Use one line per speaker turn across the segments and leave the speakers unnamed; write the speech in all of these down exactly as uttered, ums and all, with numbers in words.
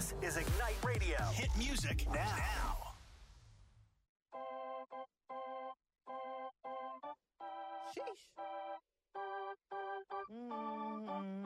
This is Ignite Radio. Hit music now. now.
Sheesh. Mm.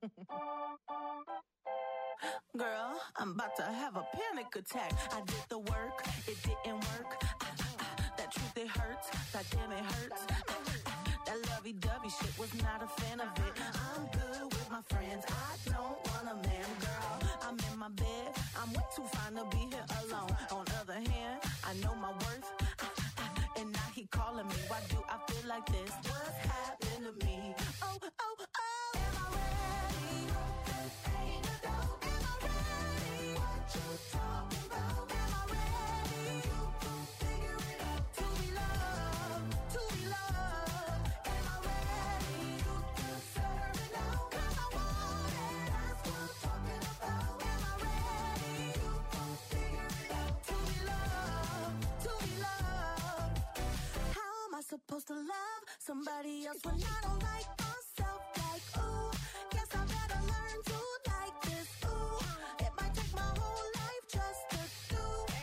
Girl, I'm about to have a panic attack. I did the work, it didn't work. Ah, ah, ah. That truth, it hurts. God damn, it hurts. Ah, ah, ah. That lovey-dovey shit was not a fan of it. I'm good with my friends. I don't want a man, girl. I'm in my bed. I'm way too fine to be here alone. On the other hand, I know my worth. Ah, ah, and now he calling me. Why do I feel like this? What's happened to me? Oh, oh, oh. Am I ready? Ain't a dope. Am I ready? What you talking about? Am I ready? You can figure it out. To be loved, to be loved. Am I ready? You deserve it now. 'Cause I want it. That's what I'm talking about. Am I ready? You can figure it out. To be loved, to be loved. How am I supposed to love somebody else when I don't like myself? Like, ooh, guess I better learn to like this. Ooh, it might take my whole life just to do.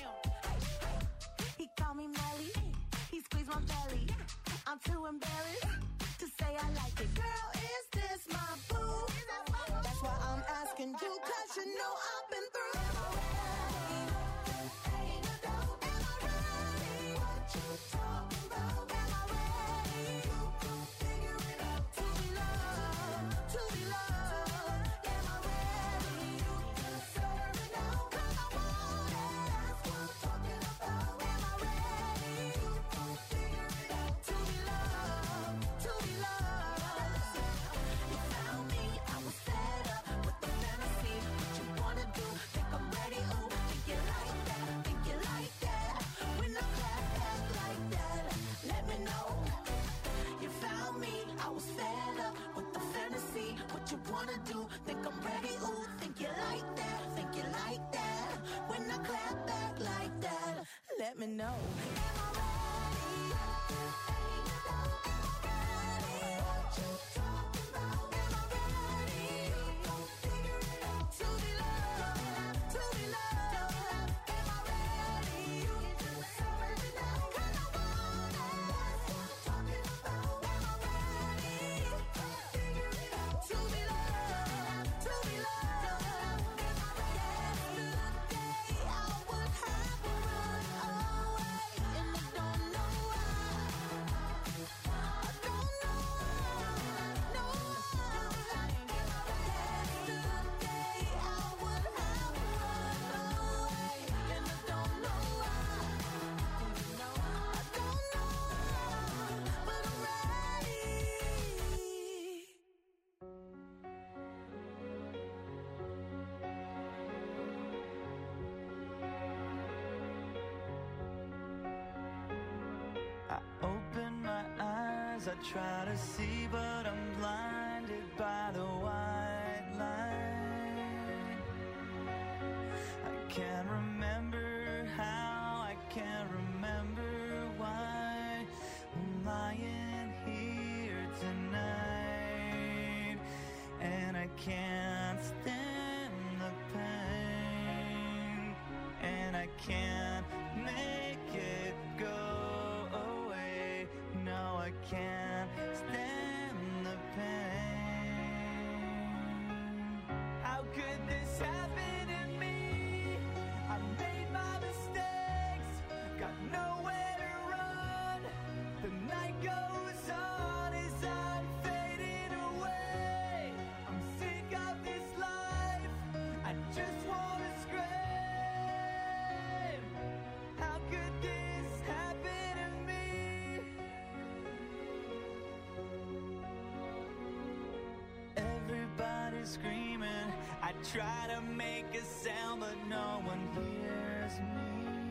He called me Melly, he squeezed my belly. I'm too embarrassed to say I like it. Girl, is this my boo? That's why I'm asking you, 'cause you know I've been through. Am I ready? Ain't a dope. Am I ready? What you talking about? Am I ready? You can figure it out. To be loved, to be loved. Am I ready? You deserve it now. 'Cause I want it. That's what I'm talking about. Am I ready? You can figure it out. To be loved, to be loved. You found me, I was fed up with the fantasy. What you wanna do? Think I'm ready? Ooh, think you like that? Think you like that? When I clap back like that, let me know. You found me, I was fed up with the fantasy. What you wanna do? Think I'm ready? Ooh, think you like that? Think you like that? When I clap back like that, let me know. Am I ready? Ain't a doubt. Am I ready? What you talking about? Am I ready? You gon' figure it out. To be loved, to be loved. Am I ready? You deserve it now. 'Cause I want it. That's what I'm talking about. Am I ready? You gon' figure it out. To be loved, to be loved. Am I ready? Yesterday I would have run away, and I don't know why. I don't know why. No why. Yesterday I would have run away, and I don't know why. I don't know why, but I'm ready.
I open my eyes, I try to see, but I'm blinded by the white light. I can't remember how, I can't remember why I'm lying here tonight, and I can't stand the pain, and I can't make it go away. No, I can't stand the pain. How could this happen to me? I made my mistakes, got nowhere to run. The night goes on as I'm fading away. I'm sick of this life, I just wanna scream. How could this happen to me? Everybody's screaming, I try to make a sound, but no one hears me.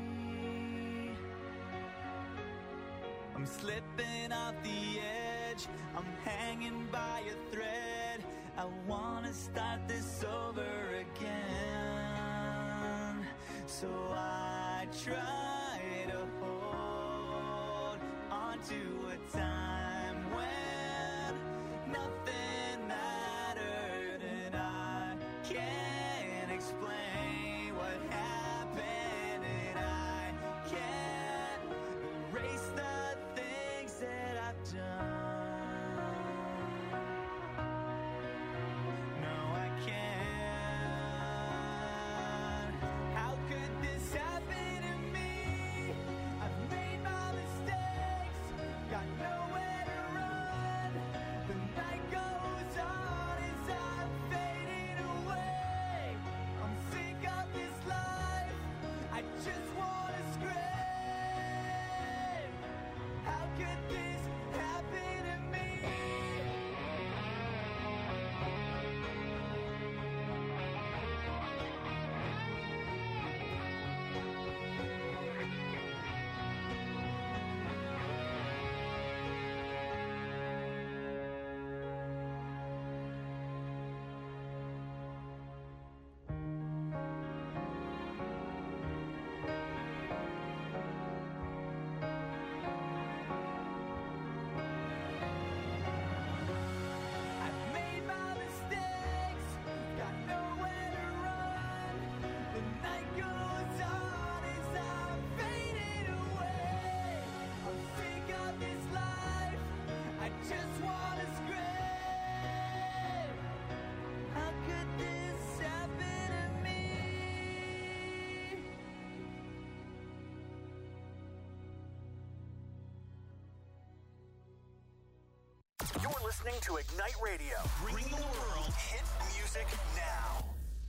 I'm slipping off the edge, I'm hanging by a thread. I wanna start this over again. So I try to hold on to a time when nothing mattered, and I can't explain
listening to Ignite Radio. Bringing the world hit music now.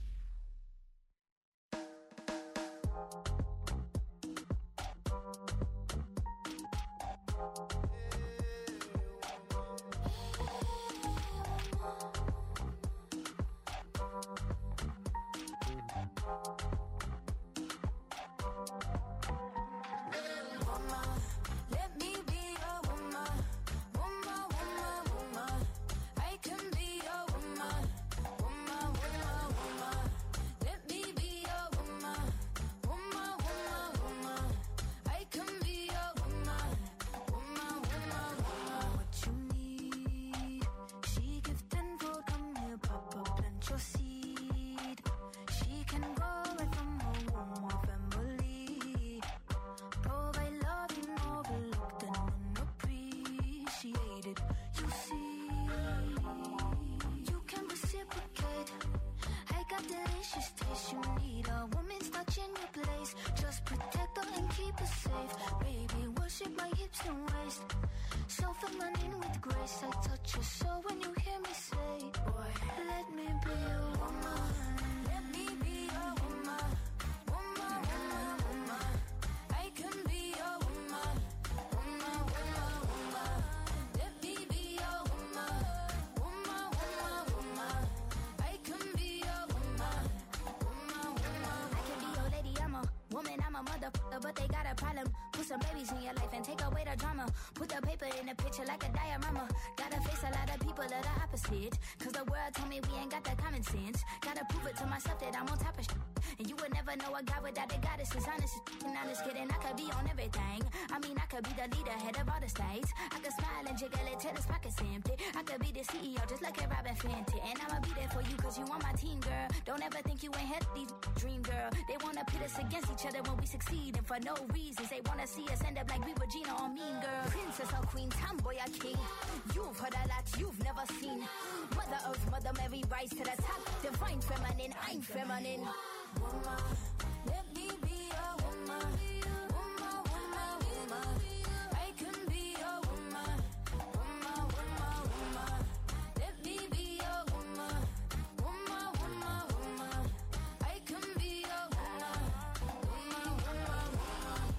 But they got a problem. Put some babies in your life and take away the drama. Put the paper in the picture like a diorama. Gotta face a lot of people that are opposite. Cause the world told me we ain't got that common sense. Gotta prove it to myself that I'm on top of shit. And you would never know a guy without a goddess is honest. And I'm just kidding, I could be on everything. I mean, I could be the leader, head of all the states. I could smile and jiggle it till his pockets empty. I could be the C E O just like a Robin Fenty. And I'ma be there for you cause you on my team, girl. Don't ever think you ain't had these dream, girl. They wanna pit us against each other when we succeed. And for no reasons, they wanna see us end up like we Regina or Mean Girl. Princess or queen, tomboy or king. You've heard a lot you've never seen. Mother Earth, Mother Mary, rise to the top. Divine feminine, I'm feminine. Woman, let me be a woman. Woman, woman, woman. I can be a woman. Woman, woman, woman. Let me be a woman. Woman, woman, woman. I can be a woman. Woman, woman, woman.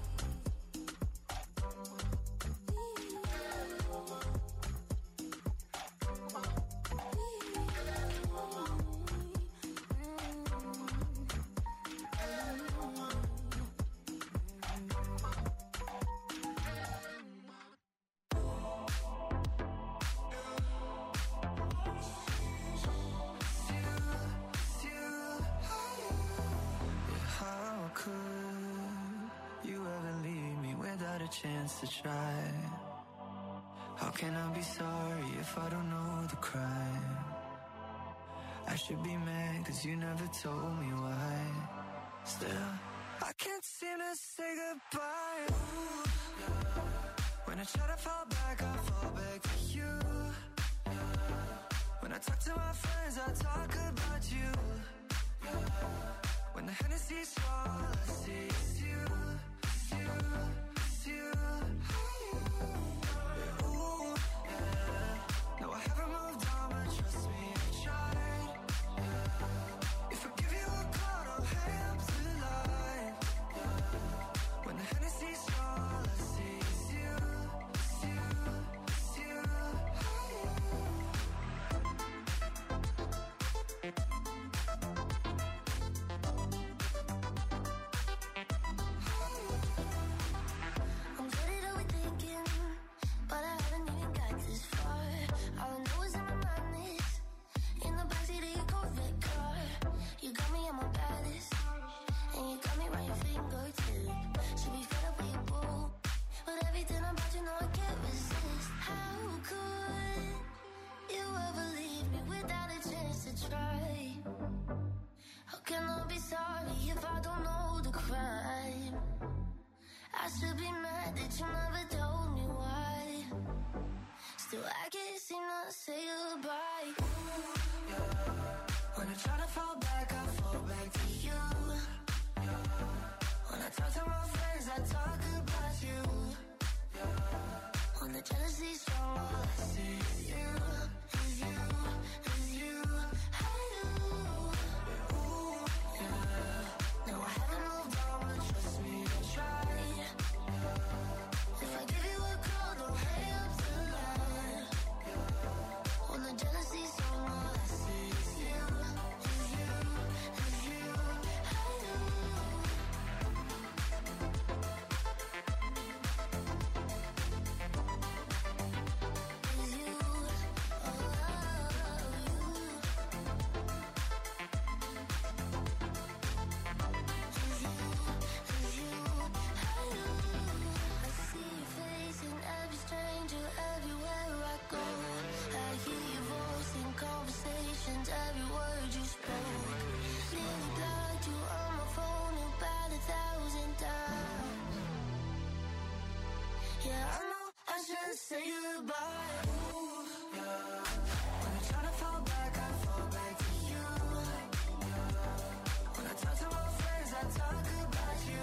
Chance to try. How can I be sorry if I don't know the crime? I should be mad cause you never told me why. Still, I can't seem to say goodbye. Ooh, yeah. When I try to fall back, I fall back to you. Yeah. When I talk to my friends, I talk about you. Yeah. When the Hennessy's all I see is you, it's you. You, yeah, ooh, yeah. No, I haven't moved on, but trust me, I tried. Yeah. If I give you a call, I'll hang up the line. Yeah. When the Hennessy's all I see is you, it's you, it's you. I should be mad that you never told me why. Still, I can't seem to say goodbye. Ooh, yeah. When I try to fall back, I fall back to you. Yeah. When I talk to my friends, I talk about you. Yeah.
When the jealousy's strong, all I see is you, is you, is you. I do. Ooh, yeah. No, I haven't moved on, but trust me, I tried. If I give you a call, don't hang up the line. When the jealousy's strong, all I see is you, is you, is you. I do. Is you, oh, you. Is you, is you. I do. I see your face in every stranger, everywhere I go. I hear your voice in conversations, every word you spoke. Nearly blocked you on my phone about a thousand times. Yeah, I know I should say goodbye. Ooh, yeah. When I try to fall back, I fall back to you. When I talk to my friends, I talk about you.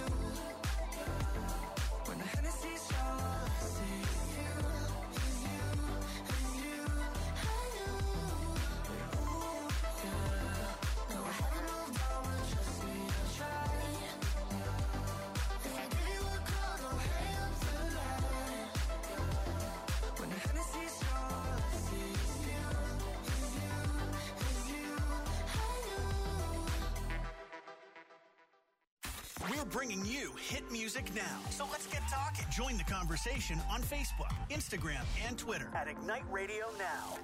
When the Hennessy's strong, all I see is you, is you, is you. I do. Ooh, yeah. No, I haven't moved on, but trust me, I tried. If I give you a call, don't hang up the line. When the Hennessy's strong, all I see is you, is you, is you. I do.
We're bringing you hit music now. So let's get talking. Join the conversation on Facebook, Instagram, and Twitter at Ignite Radio Now.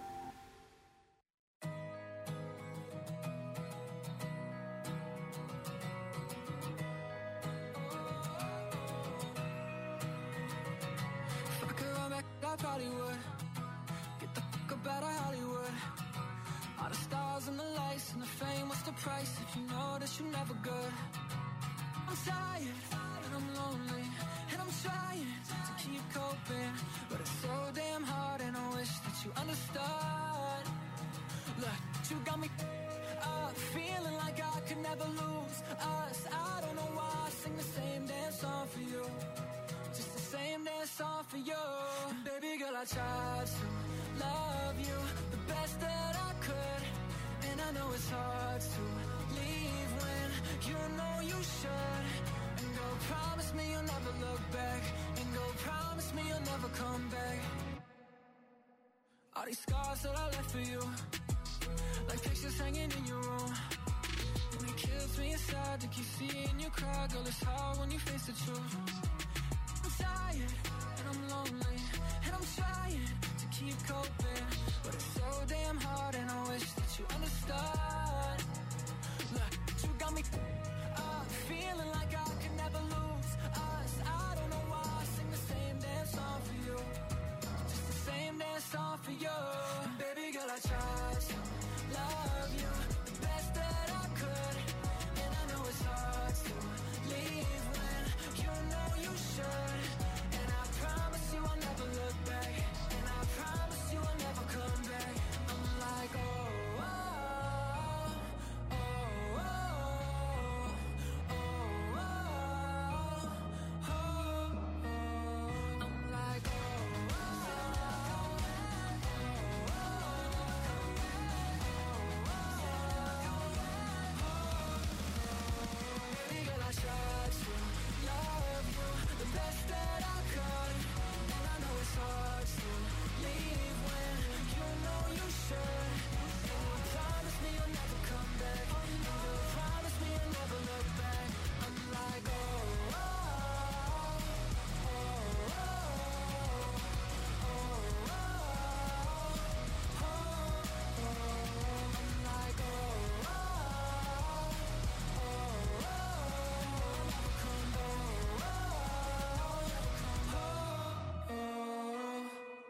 If I could run back, I probably would. Get the fuck up out of Hollywood. All the stars and the lights and the fame, what's the price if you know that you're never good? I'm tired and I'm lonely and I'm trying to keep coping, but it's so damn hard and I wish that you understood. Look, you got me up, feeling like I could never lose us. I don't know why I sing the same damn song for you, just the same damn song for you. And baby girl, I tried to love you the best that I could, and I know it's hard to leave when you know you should. And go promise me you'll never look back, and go promise me you'll never come back. All these scars that I left for you, like pictures hanging in your room, and it kills me inside to keep seeing you cry. Girl, it's hard when you face the truth. I'm tired and I'm lonely and I'm trying to keep coping, but it's so damn hard and I wish that you understood. Look, you got me up, feeling like I could never lose us. I don't know why I sing the same damn song for you, just the same damn song for you. And baby girl, I tried to love you the best that I could, and I know it's hard to leave when you know you should. And I promise you I'll never look back, and I promise you I'll never come back. I'm like, oh, oh, oh, oh, oh, oh, oh, oh. I'm like, oh, baby girl, I tried to love you the best that I could, and I know it's hard to leave when you know you should. And you promise me you'll never come back, and you promise me you'll never look back. I'm like, oh, oh, oh, oh, oh, oh, oh, oh. I'm like, oh, oh, oh, oh, never come back. Oh, oh, oh.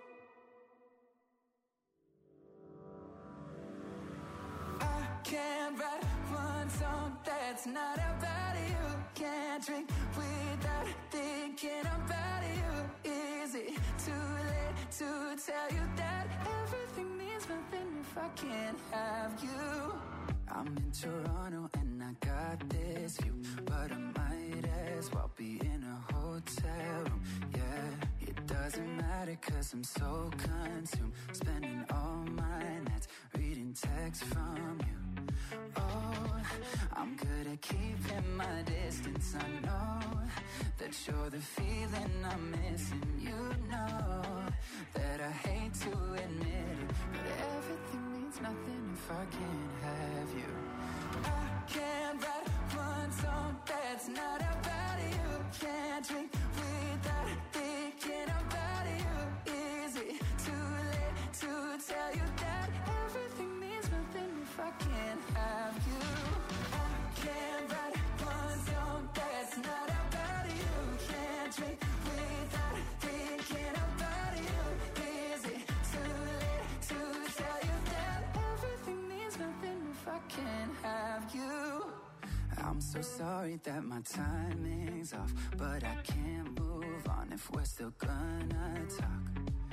I can't write one song that's not about you. Can't drink without thinking about you. Is it too late to tell you that everything means nothing if I can't have you? I'm in Toronto and I got this view, but I might as well be in a hotel room. Yeah, it doesn't matter cause I'm so consumed, spending all my nights reading texts from you. Oh, I'm good at keeping my distance. I know that you're the feeling I'm missing. You know that I hate to admit it, but everything means nothing if I can't have you. I can't write one song that's not about you. Can't drink without thinking about you. Is it too late to tell you that everything means nothing if I can't have you? I can't write one song that's not about you. Can't drink without thinking about you. Is it too late to tell you that everything means nothing if I can't have you? I'm so sorry that my timing's off, but I can't move on if we're still gonna talk.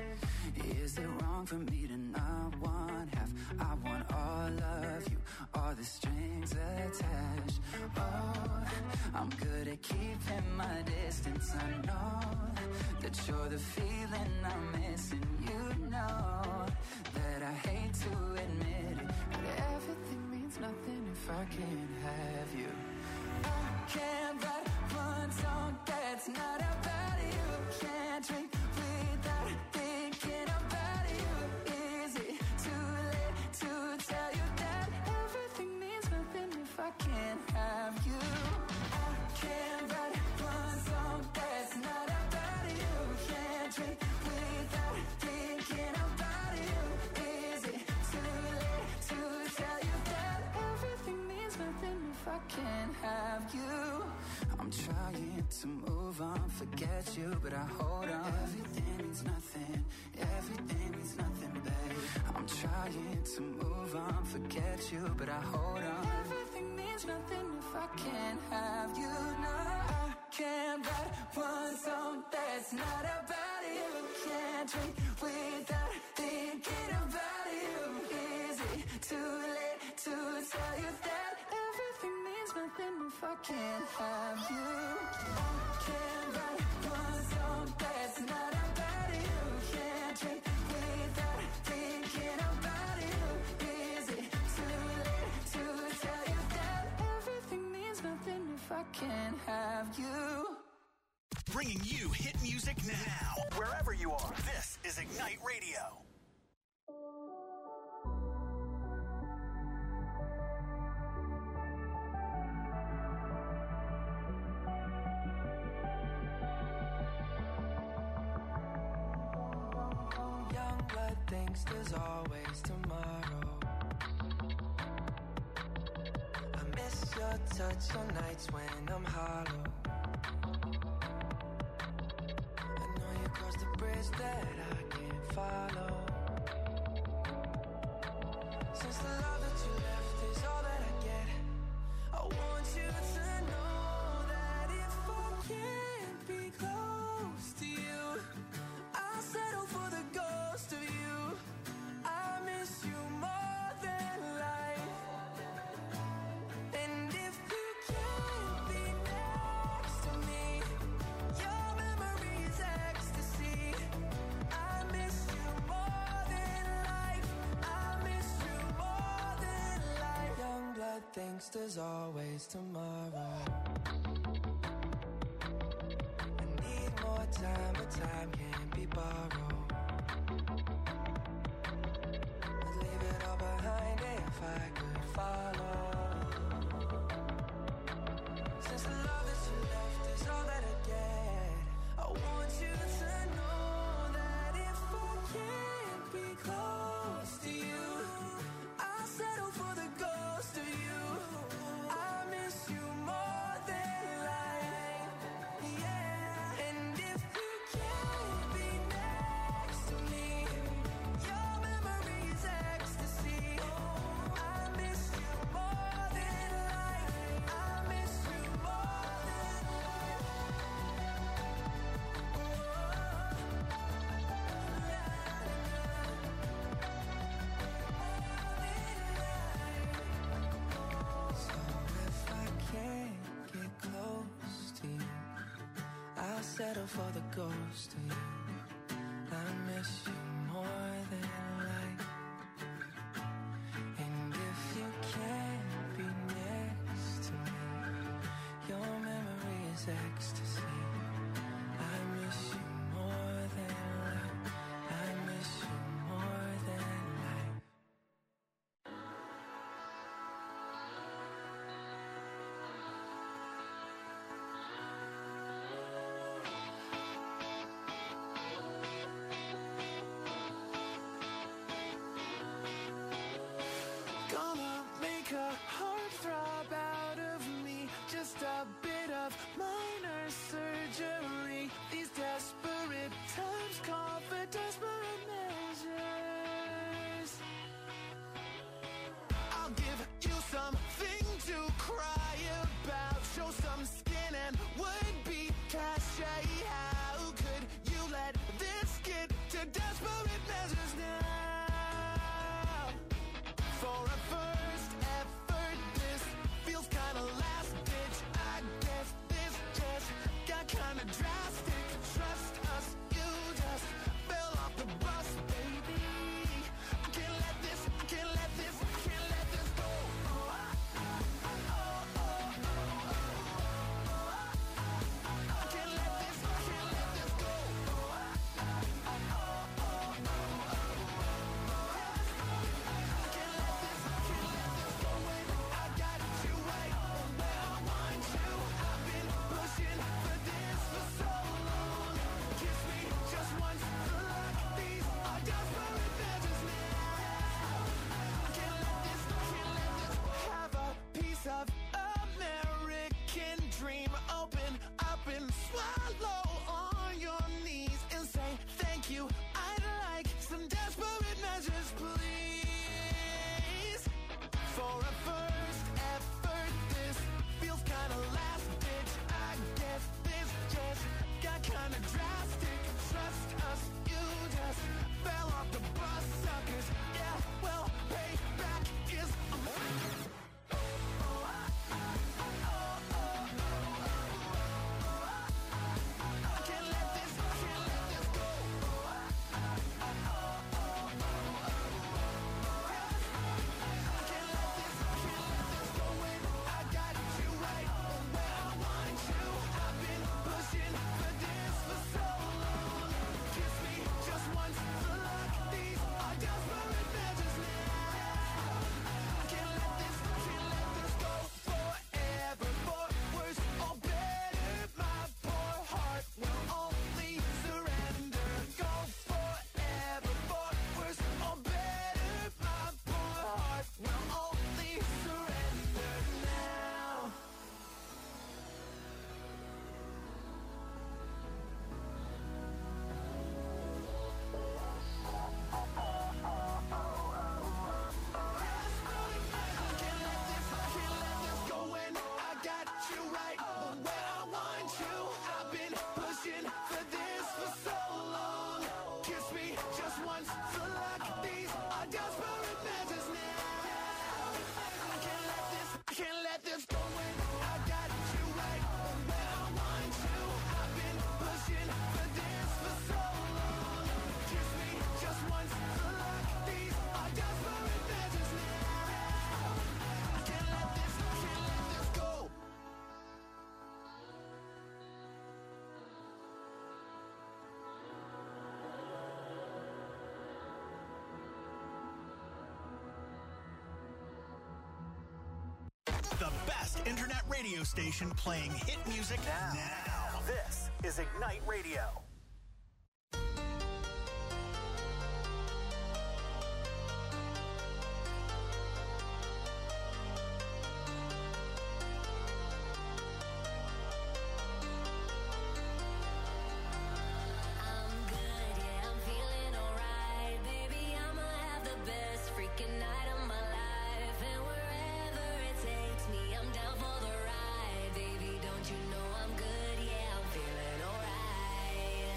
Is it wrong for me to not want half? I want all of you, all the strings attached. Oh, I'm good at keeping my distance. I know that you're the feeling I'm missing. You know that I hate to admit it, but everything means nothing if I can't have you. I can't write one song that's not about you. Can't drink without thinking about you. Is it too late to tell you that everything means nothing if I can't have you? I can't write one song that's not about you. Can't drink without thinking about you. Is it too late to tell you that everything means nothing if I can't have you? I'm trying to move on, forget you, but I hold on. Everything means nothing, everything means nothing, babe. I'm trying to move on, forget you, but I hold on. Everything means nothing if I can't have you. No, I can't write one song that's not about you. Can't drink without thinking about you. Is it too late to tell you that everything means nothing if I can't have you? I can't write one song that's not about you. Can't drink without thinking about you. Is it too late to tell you that everything means nothing if I can't have you?
Bringing you hit music now, wherever you are. This is Ignite Radio.
Young blood thinks there's always tomorrow. I miss your touch on nights when I'm hollow. I know you crossed the bridge that I can't follow. Since the love that you left is all that I get, I want you to know that if I can't be close to you, I'll settle for the ghost of you. I miss you more than life. And if you can't be next to me, your memory is ecstasy. I miss you more than life. I miss you more than life. Young blood thinks there's always tomorrow. I need more time, but time can't be borrowed. I'd leave it all behind if I could follow. Since the love that you left is all that I get, I want you to know that if I can't be close to you, I'll settle for the ghost of you. I miss you more than life, yeah. And if you can't be next to me, your memory is ecstasy. I miss you more than life. I miss you more than life. So if I can't get close to you, I'll settle for the ghost of you. miss you more than life. And if you can't be next to me, your memory is ecstasy. I miss you more than life. I miss you more than life. Gonna make a heart throb out of me. Just a bit of minor surgery. These desperate times call for desperate measures. I'll give you something to cry about. Show some skin and would be cachet. How could you let this get to desperate measures now? For a first effort, this feels kinda last ditch. I guess this just got kinda drastic. Trust us, you just fell off the bus, baby. I can't let this, I can't let this, I can't let this go. Oh, I, oh, oh, oh, oh. I can't let this, I can't let this go. Oh, I, oh, oh, oh, oh. I can't let this, I can't let this go when I got you right where I want you. I've been pushing for this for so long. Kiss me just once for luck. These are desperate measures now. I can't let this, I can't let this. Have a piece of American dream. Open up and swallow on your knees and say thank you. I'd like some desperate measures, please. For a first effort, this feels kinda last ditch. I guess this just got kinda drastic. Trust us, you just fell off the bus, suckers. Yeah, well, payback is a I can't let this, I can't let this go. I can't let this, I can't let this go when I got you right where I want you. I've been pushing for this for so long. Kiss me just once for luck. These are desperate measures now. I can't let this, I can't let this go forever. For worse or better, my poor heart will only surrender. Go forever. For worse or better, my poor heart will only surrender now. I can't let this, I can't let this go when I got you right where I want you. I've been pushing for this for so long. Kiss me just once for luck. These are desperate measures now. I can't let this, I can't let this go when I got you right where I want you. I've been pushing for this for so long. Kiss me just once for luck. These are desperate measures now. I can't let this, I can't let this go.
The best internet radio station playing hit music now. now. This is Ignite Radio.
I'm good, yeah, I'm feeling alright. Baby, I'ma have the best freaking night of my life. And wherever it takes me, I'm down for the ride. Baby, don't you know I'm good, yeah, I'm feeling alright.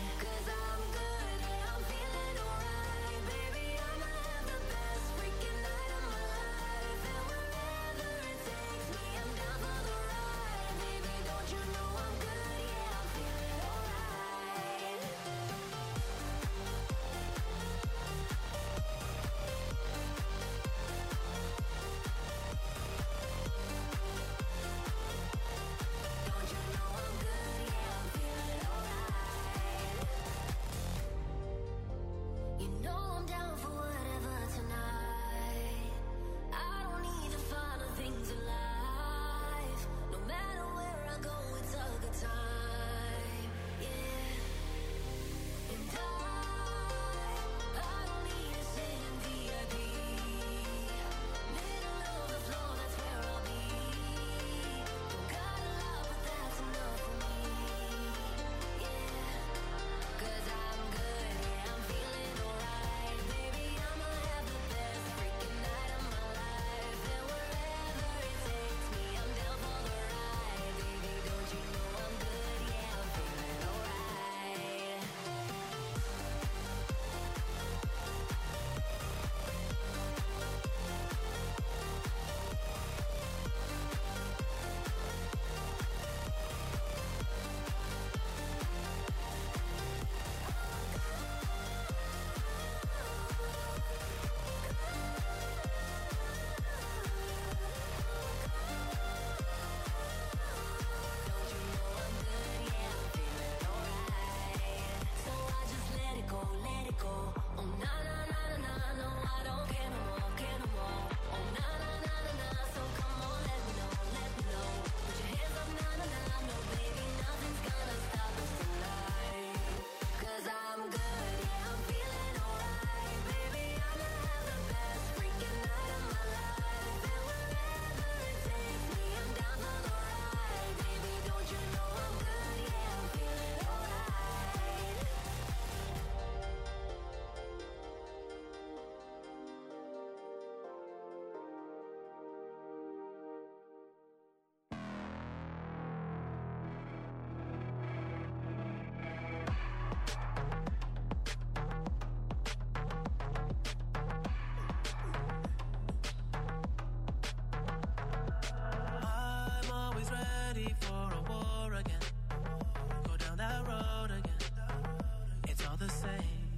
always ready for a war again. Go down that road again. It's all the same.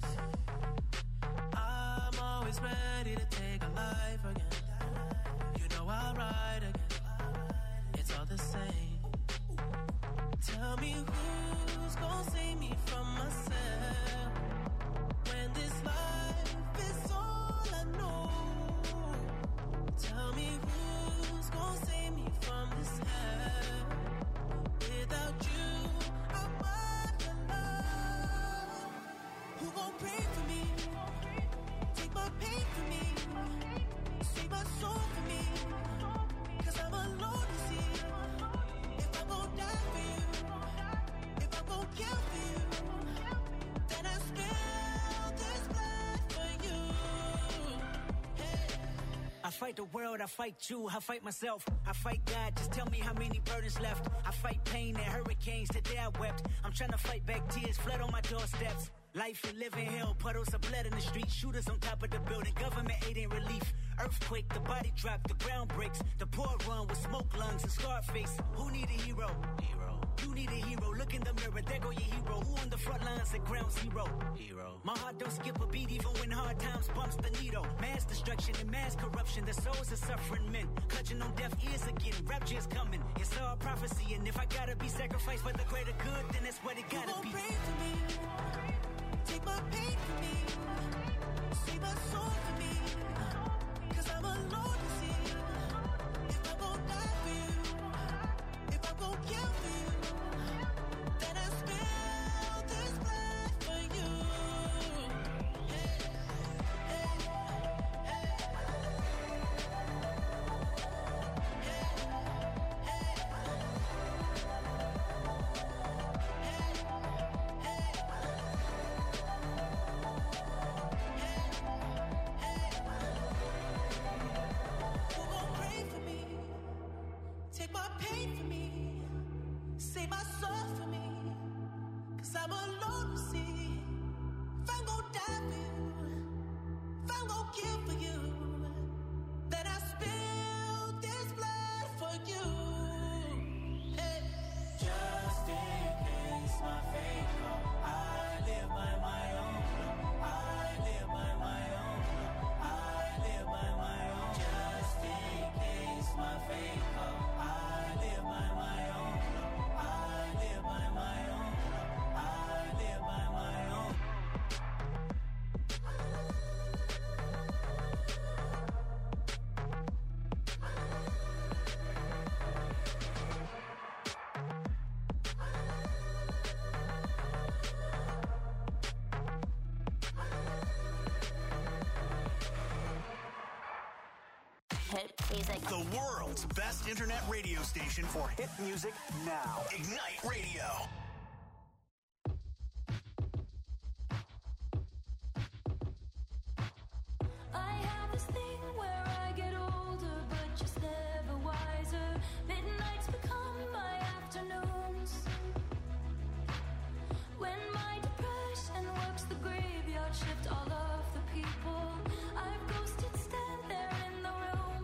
I'm always ready to take a life again. You know I'll ride again. It's all the same. Tell me who's gonna save me from myself when this life is all I know. Tell me who's gonna save me from this hell. Without you, I'm alone. Who gon' pray for me? Take my pain for me. Save my soul for me. Cause I'm alone to see. If I'm gon' die for you, if I'm gon' kill for you, then I spill this blood for you. Hey.
I fight the world, I fight you, I fight myself, I fight God, just tell me how many burdens left. I fight pain and hurricanes, today I wept. I'm trying to fight back tears, flood on my doorsteps. Life and living hell, puddles of blood in the street, shooters on top of the building, government aid ain't relief. Earthquake, the body drop, the ground breaks. The poor run with smoke lungs and scarred face. Who need a hero? Hero. You need a hero, look in the mirror, there go your hero. Who on the front lines at ground zero? Hero. My heart don't skip a beat even when hard times bumps the needle. Mass destruction and mass corruption, the souls of suffering men. Clutching on deaf ears again, rapture's coming. It's all prophecy, and if I gotta be sacrificed for the greater good, then that's what it gotta be.
Pray for me, take my pain for me, save my soul for me. Cause I'm alone to see. If I'm gon' die for you, if I'm gon' kill for you, then I spill this blood for you. Hey, hey, hey. Who gon' pray for me? Take my pain for me, save my soul for me. Cause I'm alone to see. If I'm gon' die for you, if I'm gon' kill for you, then I spill this blood for you. Hey. Just in case my fate come, I live by my own law. I live by my own law. I live by my own. Just in case my fate come, I live by my own law. I live by my own law. I live by my own.
Hit music.
The world's best internet radio station for hit music now. Ignite Radio.
I have this thing where I get older, but just never wiser. Midnights become my afternoons. When my depression works the graveyard shift, all of the people I've ghosted stand there in the room.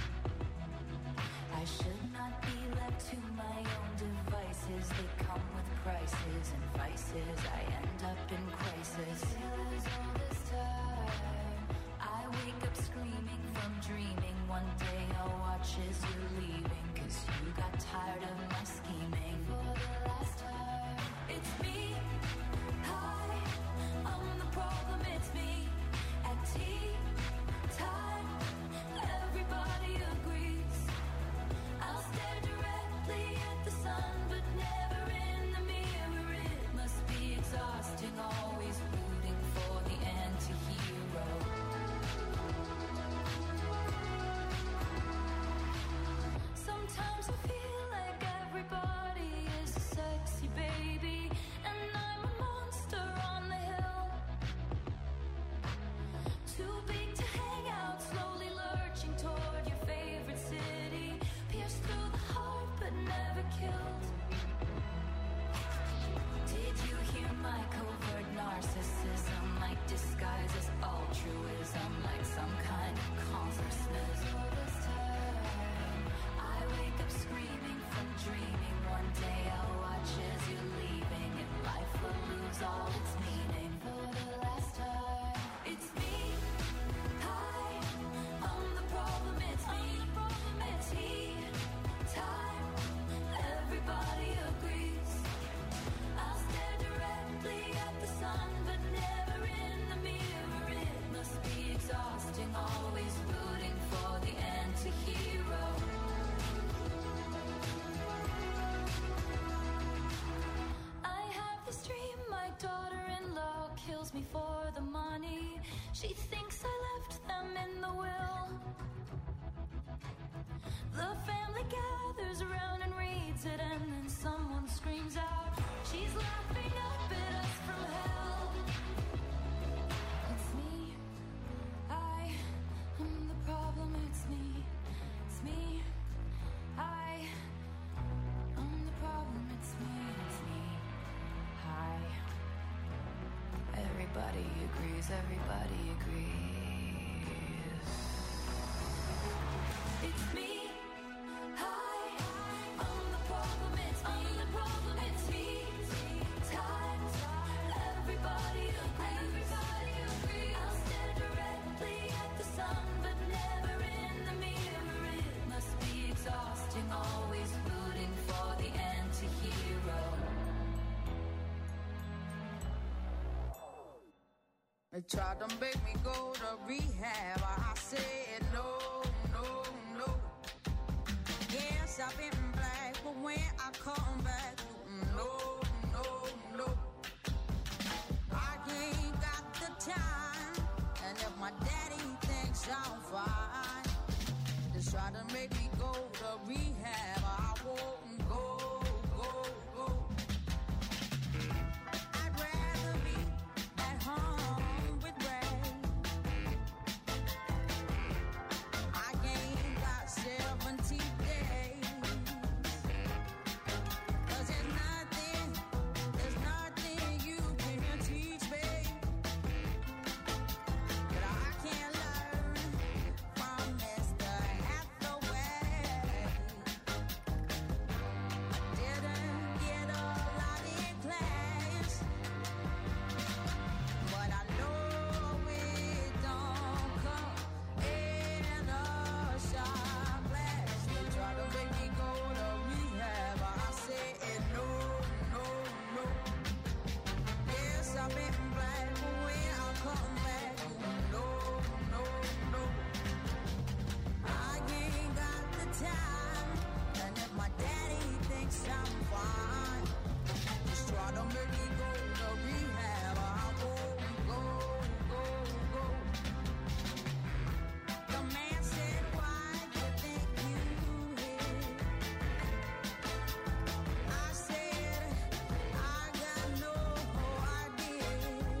I should not be left to my own devices. They come with prices and vices. I end up in crisis. Still as all this time, I wake up screaming from dreaming. One day I'll watch as you're leaving, cause you got tired of my scheming. For the last time, it's me. Hi, I'm the problem, it's me. At tea time, everybody agrees. I'll stare directly at the sun, but never in the mirror. It must be exhausting, always rooting for the anti-hero. Sometimes I feel like everybody is a sexy baby, and I'm a monster on the hill. Too big to hang out, slowly lurching toward your favorite city. Pierced through the heart, but never killed. Did you hear my covert narcissism? Like disguise as altruism, like some kind of consciousness. All this time, I wake up screaming me for the money. She thinks I left them in the will. The family gathers around and reads it, and then someone screams out, she's laughing up at us from hell. It's me, I am the problem, it's me, it's me, I am the problem, it's me, it's me, I. Everybody agrees, everybody agrees. It's me. Always rooting for the anti-hero.
They tried to make me go to rehab. I said no, no, no. Yes, I've been black, but when I come back, no, no, no. I ain't got the time, and if my daddy thinks I'm fine, they try to make me go to rehab. I won't go, go, go. I'd rather be at home with Ray. I ain't got seventy days. 'Cause there's nothing, there's nothing you can teach me that I can't learn from Mister Hathaway. Didn't get a lot in class, but I know it don't come in a shot glass. They try to make me go to rehab. I said no, no, no. Yes, I've been black, but when I come back, no, no, no. I ain't got the time, and if my daddy thinks I'm fine, just try to make me go to rehab. I won't go, go, go. The man said, why you think you hit? I said, I got no idea.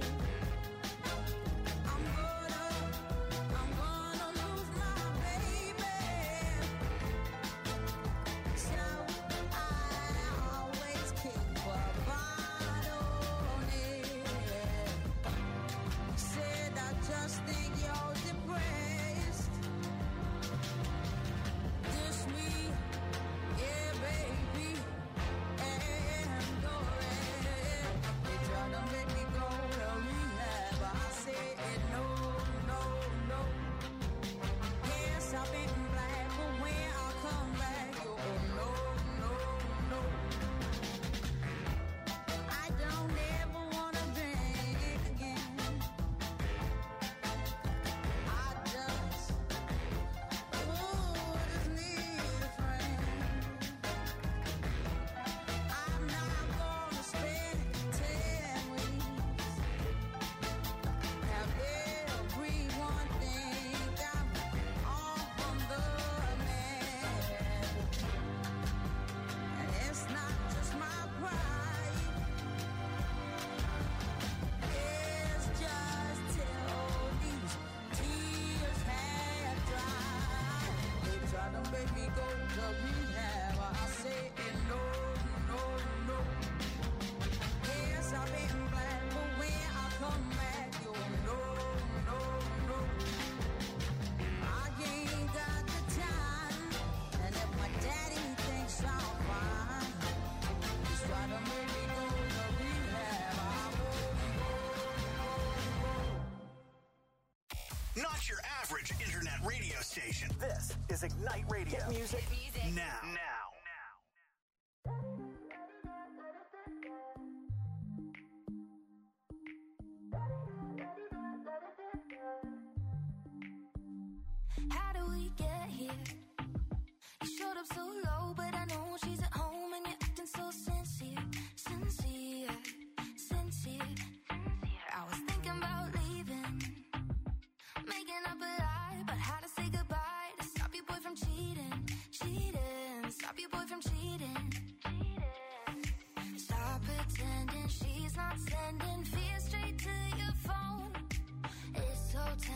I'm gonna, I'm gonna lose my baby. So I always keep a bottle near. Said I just think you're depressed. This me, yeah, baby, and go red. They try to make me go to rehab. I said no, no, no. Yes, I've been black, but when I come back, oh no, no, no. I don't ever wanna drink again. I just, ooh, just need a friend. I'm not gonna spend ten weeks. Have everyone think I'm all from the man. And it's not just my pride. It's just till these tears have dried. They try to make me go to rehab. I say no, no, no. Yes, I've been black, but when I come back, you no, no, no. I ain't got the time, and if my daddy thinks I'm fine, just try to make me go to rehab. I won't go, go, go.
Not your average internet radio station. This is Ignite Radio. Hit music now. Now.
How do we get here? You showed up so low, but I know she's at home and you're acting so sincere, sincere, sincere. I was thinking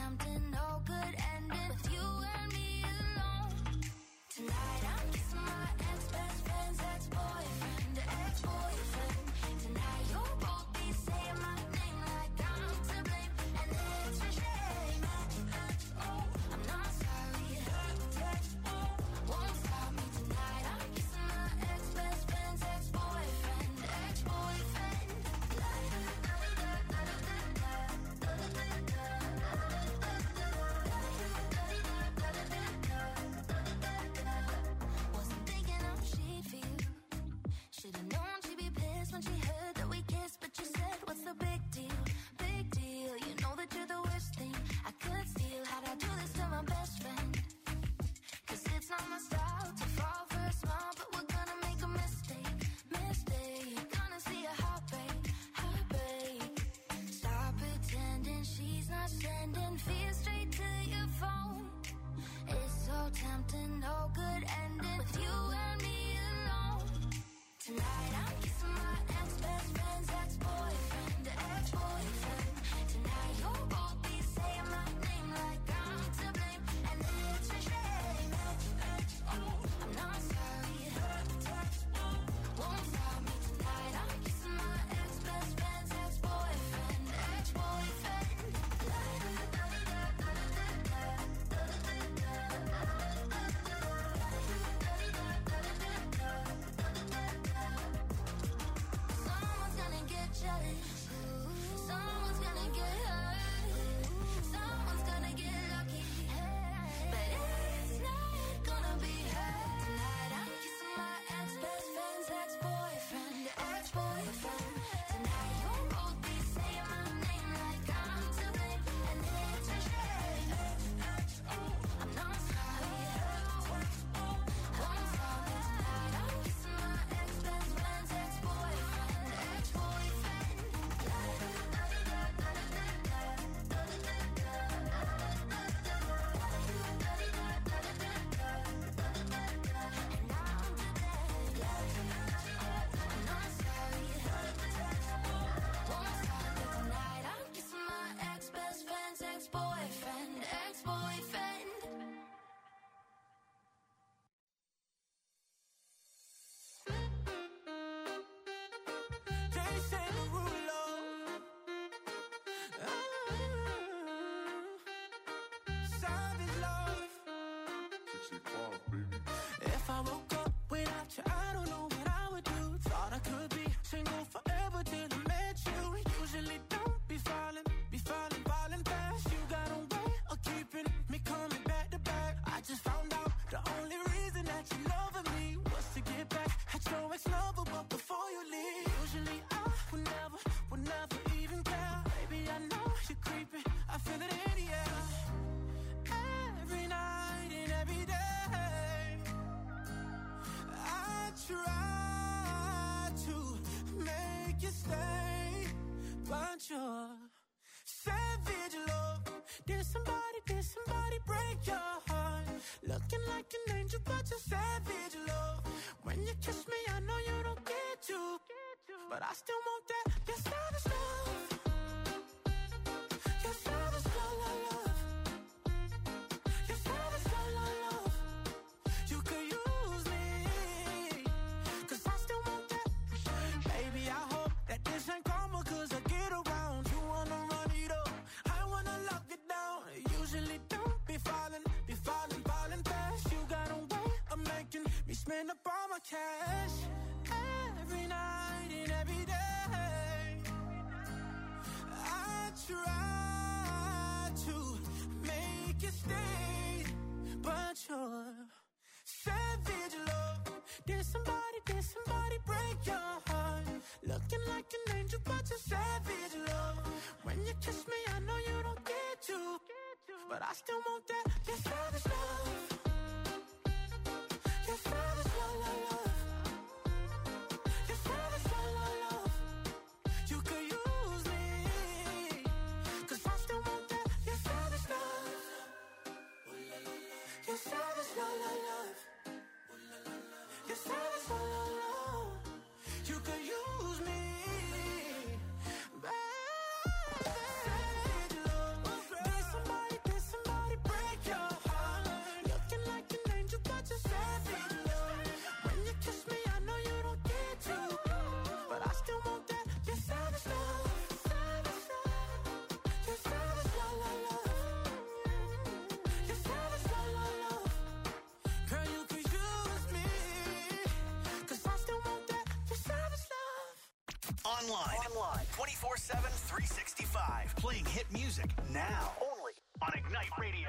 tempting, no good ending with you and me alone. Tonight I'm kissing my ex-best friend's ex-boyfriend, ex-boyfriend. Tonight you'll both be saying my name like I'm to blame, and it's a shame. Oh, I'm not sorry. Won't stop me tonight. I'm kissing my ex-best friend's ex-boyfriend, ex-boyfriend. Wasn't thinking how she'd feel. Should've known she'd be pissed when she heard that we kissed, but you said, what's the big deal? Big deal. You know that you're the worst thing I could steal. How'd I do this to my best friend? Cause it's not my style to fall for a smile, but we're gonna make a mistake, mistake. Gonna see a heartbreak, heartbreak. Stop pretending she's not sending fear straight to your phone. It's so tempting, no good ending with you and me alone. Tonight I'm kissing my ex-best friend's ex-boyfriend, ex-boyfriend. Tonight you'll both be saying my name like I'm to blame, and it's a shame. I'm not sorry. Won't stop me tonight. I'm kissing my ex-best friend's ex-boyfriend, ex-boyfriend. Someone's gonna get jealous. Someone's gonna get hurt. Someone's gonna get lucky. But it's not gonna be her. Tonight I'm kissing my ex-best friend's ex-boyfriend, ex-boyfriend. Tonight you'll both be saying my name like I'm to blame, and it's a shame. I'm not sorry. Won't stop me tonight. I'm kissing my ex-best friend's ex-boyfriend, ex-boyfriend.
Jason Derulo. Ah, Savage love. If I woke up without you, I don't know what I would do. Thought I could be single forever till I met you. Usually don't be falling, be falling, falling fast. You got a way of keeping me coming back to back. I just found out the only reason that you loving me was to get back at your ex-lover, but before you leave, usually I would never, would never even care. Baby, I know you're creeping, I feel it in the air. Every night and every day, I try to make you stay, but you're savage love. Did somebody, did somebody break your heart? Looking like an angel, but you're savage love. When you kiss me, I know you don't get to, but I still want that, your savage love. Your savage love, love, love. Your savage love, love, love. You could use me, cause I still want that. Baby, I hope that this ain't karma, cause I get around. You wanna run it up, I wanna lock it down. Usually don't be falling, be falling, falling fast. You got a way of making me spend up all my cash. Every night and every day, I try to make you stay, but you're savage love. Did somebody, did somebody break your heart? Looking like an angel, but you're savage love. When you kiss me, I know you don't get to, but I still want that, your savage love. Your savage love, love, love. Your savage love, love, love. You could use me, cause I still want that, your savage love. Your savage love, love, love. Your savage love, love, love. You could use me, baby. Savage love. Did somebody,
Online. Online. twenty-four seven, three sixty-five. Playing hit music now. Only on Ignite Radio.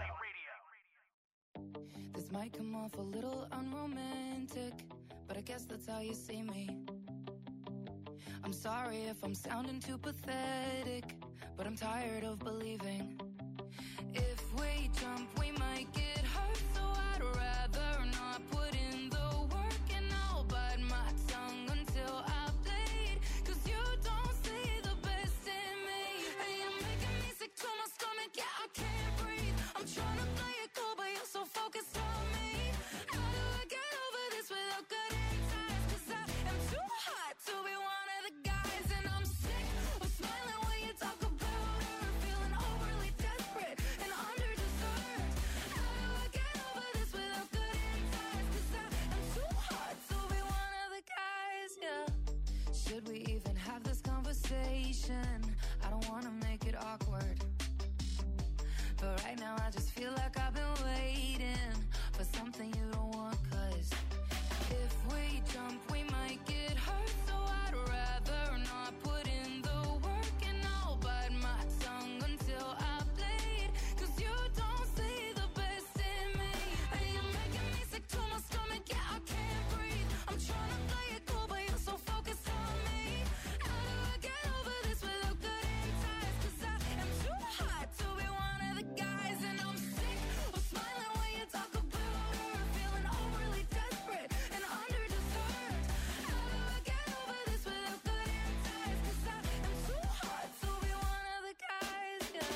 This might come off a little unromantic, but I guess that's how you see me. I'm sorry if I'm sounding too pathetic, but I'm tired of believing. If we jump, we might get hurt, so I'd rather not put in the work, and I'll bite my tongue until I bleed, cause you don't see the best in me. Hey, you're making me sick to my stomach, yeah, I can't breathe. I'm trying to play it cool, but you're so focused on me. How do I get over this without cutting ties? Cause I am too hot to be one of the guys, and I'm sick of smiling when you talk about her, feeling overly desperate and under-deserved. How do I get over this without cutting ties? Cause I am too hot to be one of the guys, yeah. Should we even have this conversation? I don't wanna make it awkward, but right now I just feel like I've been waiting for something you don't want, cause if we jump, we might get hurt, so I'd rather not put in the work, and I'll bite my tongue until I bleed, cause you don't see the best in me. Hey, you're making me sick to my stomach, yeah, I can't breathe. I'm trying to play it cool, but you're so focused on me. How do I get over this without cutting ties? Cause I am too hot to be one of the guys, and I'm sick of smiling when you talk about her, feeling overly desperate and under-deserved. How do I get over this without cutting ties? Cause I am too hot to be one of the guys, yeah.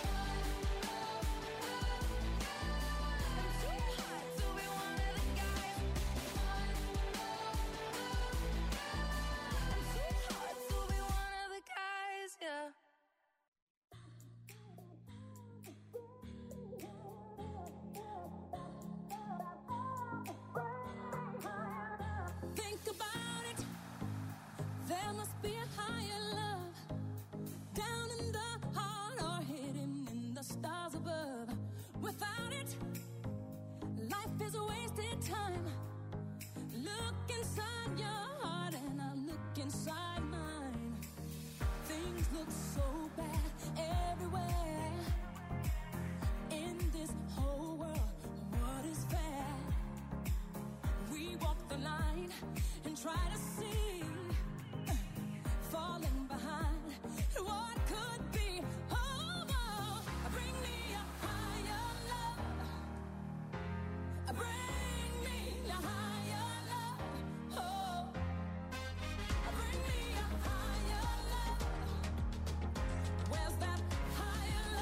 I'm too hot to be one of the guys. I'm too hot to be one of the guys, yeah.
Think about it. There must be a higher love down in the heart or hidden in the stars above. Without it, life is a wasted time. Look inside your heart and I look inside mine. Things look so bad everywhere. In this whole world, what is fair? We walk the line and try to see, uh, falling behind what could be. Oh, oh, bring me a higher love. Bring me a higher love. Oh, bring me a higher love. Where's that higher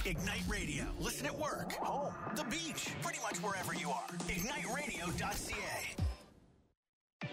Ignite Radio. Listen at work, home, the beach, pretty much wherever you are. ignite radio dot c a.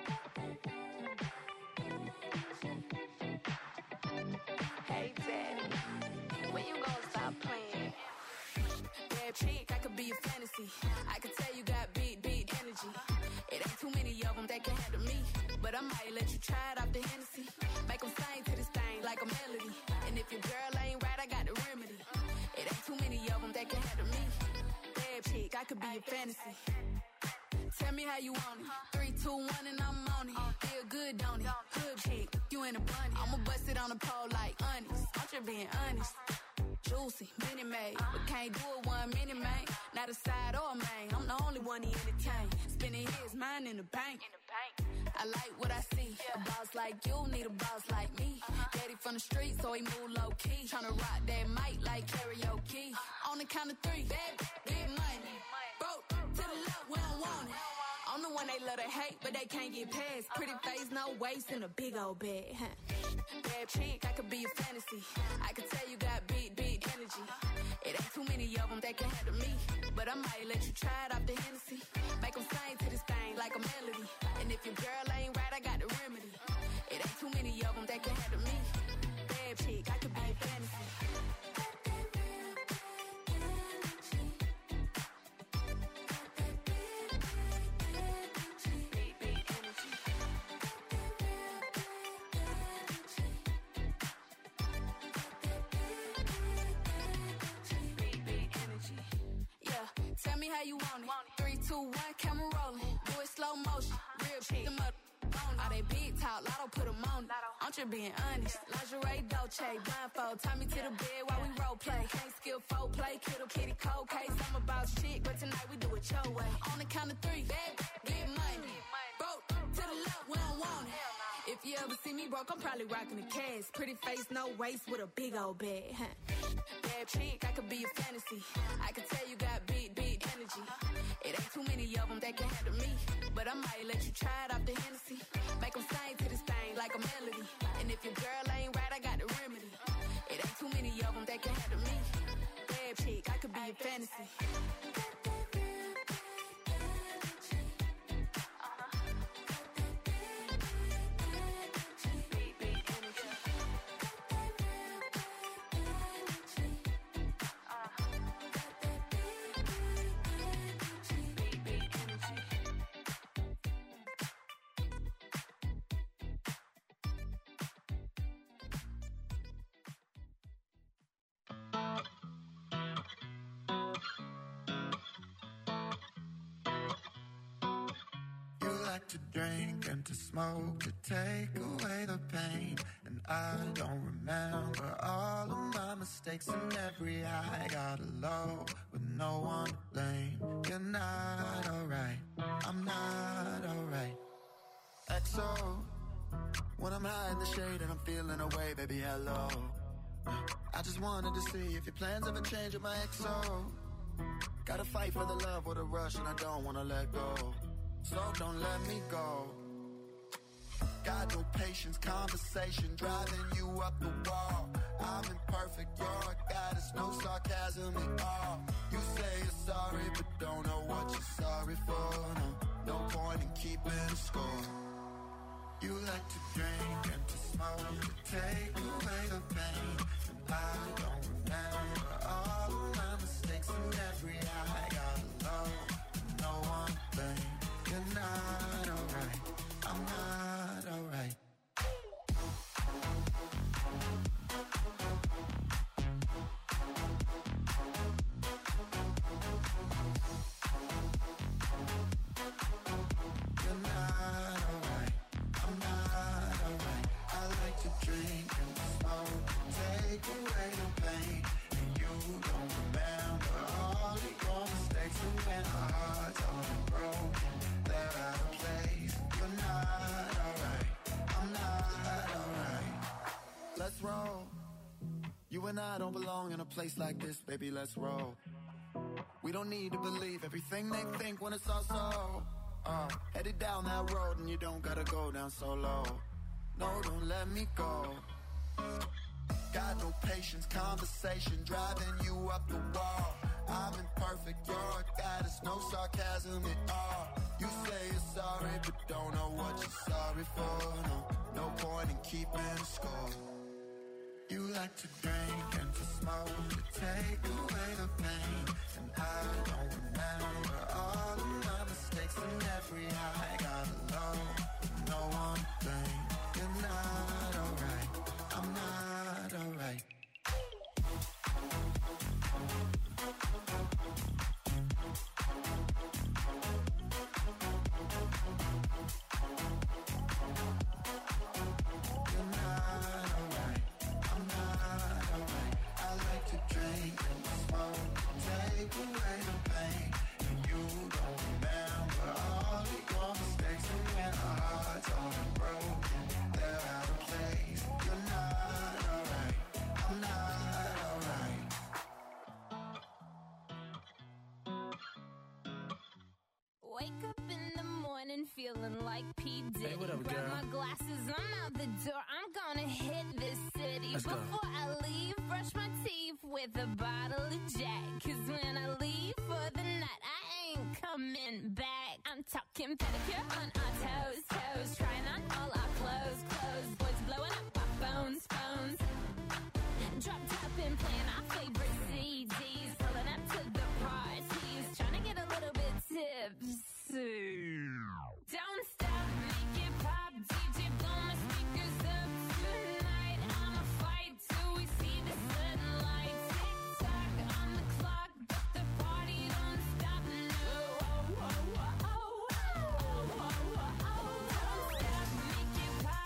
Hey, Daddy, when you gonna stop playing? Bad chick, I could be a fantasy. I could tell you got big, big energy. It ain't too many of them that can handle me. But I might let you try it off the Hennessy. Make them sing to this thing like a melody. And if your girl ain't right, I got the remedy. It ain't too many of them that can handle me. Bad chick, I could be a fantasy. Tell me how you want it. Three, two, one, and I'm on it. Feel good, don't it? Hood chick, you in a bunny. I'ma bust it on the pole like honest. I'm just being honest. Juicy, mini made, but can't do it one minute, man. Not a side or a main. I'm the only one he entertain. Spending his mind in the bank. I like what I see. A boss like you need a boss like me. Daddy from the street, so he move low key. Tryna rock that mic like karaoke. On the count of three, bad, big money. Broke to the left, we don't want it. I'm the one they love to hate, but they can't get past. Pretty face, no waist, and a big old bag. Bad chick, I could be a fantasy. I could tell you got big, big energy. It ain't too many of them that can handle me. But I might let you try it off the Hennessy. Make them sing to this thing like a melody. And if your girl ain't right, I got the remedy. It ain't too many of them that can handle me. Bad chick, I could be a fantasy. Tell me how you want it. Three, two, one, camera rolling. Do it slow motion. Real chick, them up. All they big talk, Lotto put them on it. I'm just being honest. Lingerie, Dolce, blindfold. Tie me to the bed while we role play. Can't skill folk play, kiddo, kitty, cold case. I'm about shit, but tonight we do it your way. On the count of three, bad, get money. Broke to the left, we don't want it. If you ever see me broke, I'm probably rocking the cash. Pretty face, no waist, with a big old bag. Bad chick, I could be a fantasy. I could tell you got big, big energy. It ain't too many of them that can handle me. But I might let you try it off the Hennessy. Make them sing to this thing like a melody. And if your girl ain't right, I got the remedy. It ain't too many of them that can handle me. Bad chick, I could be a fantasy.
To drink and to smoke to take away the pain. And I don't remember all of my mistakes. And every high got a low with no one to blame. You're not alright, I'm not alright. X O, when I'm high in the shade and I'm feeling away, baby, hello. I just wanted to see if your plans ever change with my X O. Gotta fight for the love with a rush and I don't wanna let go. So don't let me go. Got no patience, conversation driving you up the wall. I'm imperfect, you're a goddess, no sarcasm at all. You say you're sorry, but don't know what you're sorry for. No, no point in keeping score. You like to drink and to smoke to take away the pain. And I don't remember all of my mistakes and every high got low. No one blame. You're not alright, I'm not alright. You're not alright, I'm not alright. I like to drink and smoke, take away the pain. And you don't remember all of your mistakes. And when our hearts are broken, they're out of place. You're not alright, I'm not alright. Let's roll. You and I don't belong in a place like this, baby, let's roll. We don't need to believe everything they think when it's all so. Uh, headed down that road and you don't gotta go down so low. No, don't let me go.
Got no patience, conversation driving you up the wall. I'm imperfect, you're a goddess, no sarcasm at all. You say you're sorry, but don't know what you're sorry for. No, no point in keeping score. You like to drink and to smoke to take away the pain. And I don't remember all of my mistakes and every high. Got alone with no one blame. You're not alright, I'm not alright.
Wake up in the morning feeling like P. Diddy.
Hey, what up,
Grab
girl?
my glasses, I'm out the door. I'm gonna hit this city.
Let's go.
Before I leave, brush my teeth with a bottle of Jack. Cause when I leave for the night, I ain't coming back. I'm talking pedicure on our toes, toes. Trying on all our